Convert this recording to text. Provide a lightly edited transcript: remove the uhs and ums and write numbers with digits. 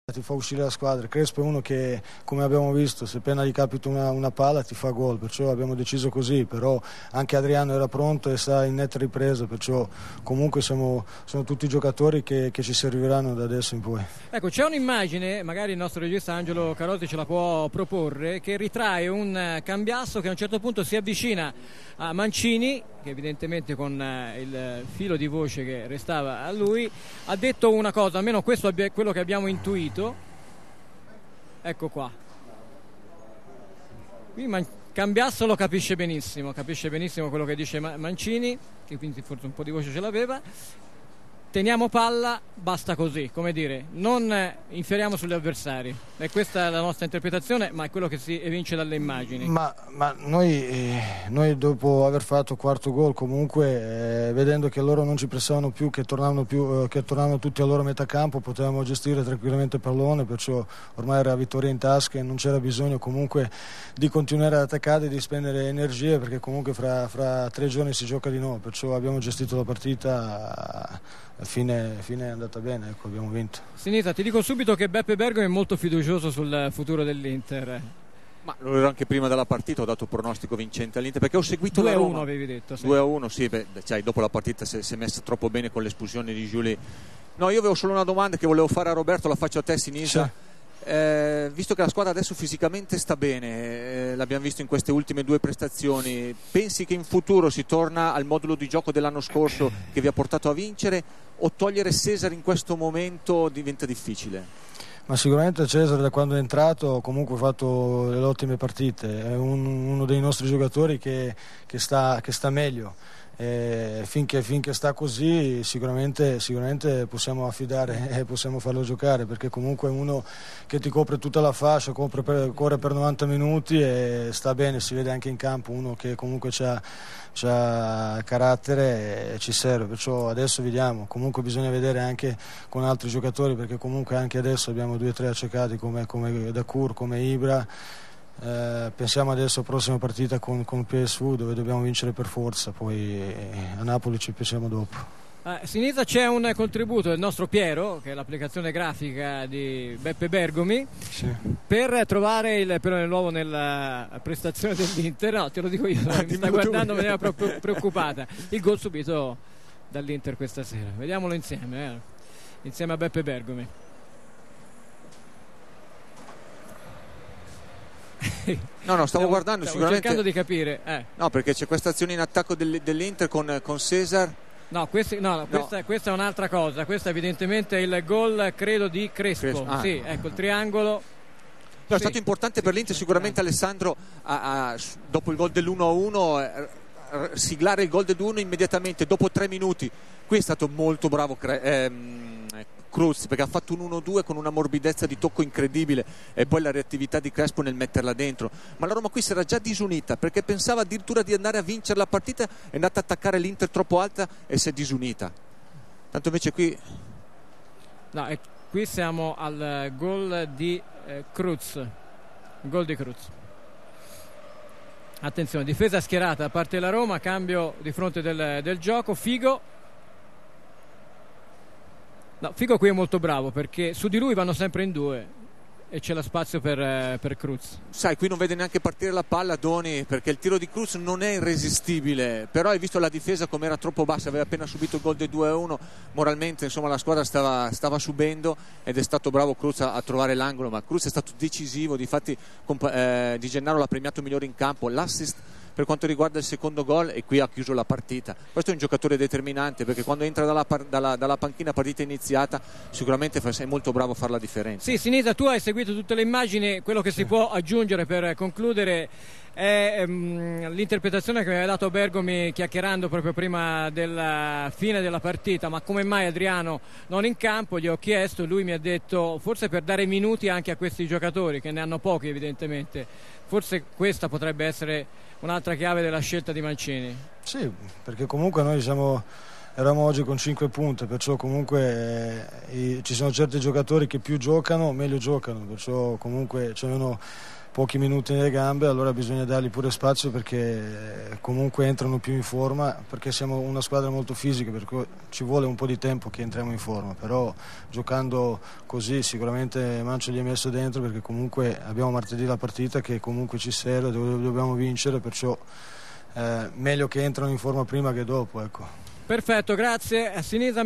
ti fa uscire la squadra. Crespo è uno che, come abbiamo visto, se appena gli capita una palla ti fa gol, perciò abbiamo deciso così, però anche Adriano era pronto e sta in netta ripresa, perciò comunque sono tutti giocatori che ci serviranno da adesso in poi. Ecco, c'è un'immagine, magari il nostro regista Angelo Carosi ce la può proporre, che ritrae un Cambiasso che a un certo punto si avvicina a Mancini, che evidentemente con il filo di voce che restava a lui ha detto una cosa, almeno questo è quello che abbiamo intuito. Ecco qua, qui Cambiasso lo capisce benissimo quello che dice Mancini, che quindi forse un po' di voce ce l'aveva. Teniamo palla, basta così, come dire, non inferiamo sugli avversari, e questa è la nostra interpretazione, ma è quello che si evince dalle immagini. Ma noi dopo aver fatto quarto gol comunque, vedendo che loro non ci pressavano più, che tornavano tutti al loro metà campo, potevamo gestire tranquillamente il pallone, perciò ormai era vittoria in tasca e non c'era bisogno comunque di continuare ad attaccare e di spendere energie, perché comunque fra 3 giorni si gioca di nuovo, perciò abbiamo gestito la partita. Alla fine è andata bene, ecco, abbiamo vinto. Sinisa, ti dico subito che Beppe Bergomi è molto fiducioso sul futuro dell'Inter. Ma lo ero anche prima della partita, ho dato pronostico vincente all'Inter perché ho seguito 2-1 la Roma. avevi detto, sì. 2-1, sì, dopo la partita si è messa troppo bene con l'espulsione di Giuli. No, io avevo solo una domanda che volevo fare a Roberto, la faccio a te, Sinisa. Sì. Visto che la squadra adesso fisicamente sta bene, l'abbiamo visto in queste ultime 2 prestazioni, pensi che in futuro si torna al modulo di gioco dell'anno scorso che vi ha portato a vincere, o togliere Cesare in questo momento diventa difficile? Ma sicuramente Cesare, da quando è entrato, comunque ha fatto delle ottime partite, è uno dei nostri giocatori che sta meglio. Finché sta così sicuramente possiamo affidare e possiamo farlo giocare, perché comunque è uno che ti copre tutta la fascia, corre per 90 minuti e sta bene, si vede anche in campo, uno che comunque c'ha carattere e ci serve, perciò adesso vediamo, comunque bisogna vedere anche con altri giocatori, perché comunque anche adesso abbiamo 2 o 3 accecati come Dacour, come Ibra. Pensiamo adesso alla prossima partita con PSV, dove dobbiamo vincere per forza, poi a Napoli ci pensiamo dopo. Sinisa, c'è un contributo del nostro Piero, che è l'applicazione grafica di Beppe Bergomi, sì, per trovare il pelone nuovo nella prestazione dell'Inter. No, te lo dico io, mi sta guardando in maniera proprio preoccupata. Il gol subito dall'Inter questa sera, vediamolo insieme a Beppe Bergomi. No, stavo guardando, sicuramente cercando di capire. No, perché c'è questa azione in attacco dell'Inter con Cesar. Questa è un'altra cosa. Questa evidentemente è il gol, credo, di Crespo. Sì, ecco il triangolo. No, è stato importante per l'Inter sicuramente Alessandro dopo il gol dell'1-1 siglare il gol del 2-1 immediatamente dopo 3 minuti. Qui è stato molto bravo Cruz, perché ha fatto un 1-2 con una morbidezza di tocco incredibile, e poi la reattività di Crespo nel metterla dentro. Ma la Roma qui si era già disunita, perché pensava addirittura di andare a vincere la partita, è andata ad attaccare l'Inter troppo alta e si è disunita. Tanto invece qui qui siamo al gol di Cruz. Gol di Cruz. Attenzione, difesa schierata da parte della Roma, cambio di fronte del gioco. Figo qui è molto bravo, perché su di lui vanno sempre in 2 e c'è lo spazio per Cruz. Sai, qui non vede neanche partire la palla Doni, perché il tiro di Cruz non è irresistibile, però hai visto la difesa come era troppo bassa, aveva appena subito il gol del 2-1, moralmente insomma la squadra stava subendo, ed è stato bravo Cruz a trovare l'angolo, ma Cruz è stato decisivo. Difatti Di Gennaro l'ha premiato migliore in campo, l'assist per quanto riguarda il secondo gol, e qui ha chiuso la partita. Questo è un giocatore determinante, perché quando entra dalla panchina partita iniziata sicuramente è molto bravo a fare la differenza. Sì, Sinisa, tu hai seguito tutte le immagini, quello che si può aggiungere per concludere è l'interpretazione che aveva dato Bergomi chiacchierando proprio prima della fine della partita. Ma come mai Adriano non in campo? Gli ho chiesto, lui mi ha detto forse per dare minuti anche a questi giocatori, che ne hanno pochi evidentemente. Forse questa potrebbe essere un'altra chiave della scelta di Mancini. Sì, perché comunque noi eravamo oggi con 5 punti, perciò comunque ci sono certi giocatori che più giocano meglio giocano, perciò comunque c'erano pochi minuti nelle gambe, allora bisogna dargli pure spazio, perché comunque entrano più in forma, perché siamo una squadra molto fisica, per cui ci vuole un po' di tempo che entriamo in forma, però giocando così sicuramente Mancio gli ha messo dentro, perché comunque abbiamo martedì la partita che comunque ci serve, dobbiamo vincere, perciò meglio che entrano in forma prima che dopo, ecco. Perfetto, grazie. A sinistra